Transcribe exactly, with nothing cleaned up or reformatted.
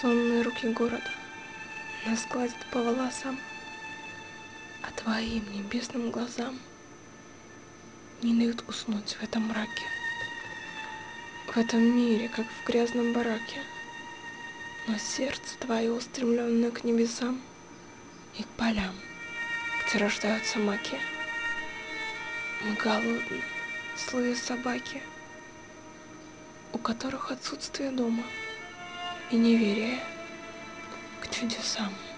сонные руки города нас гладят по волосам, а твоим небесным глазам не дают уснуть в этом мраке, в этом мире, как в грязном бараке. Но сердце твое устремленное к небесам и к полям, где рождаются маки. Мы голодны, злые собаки, у которых отсутствие дома и неверие к чудесам.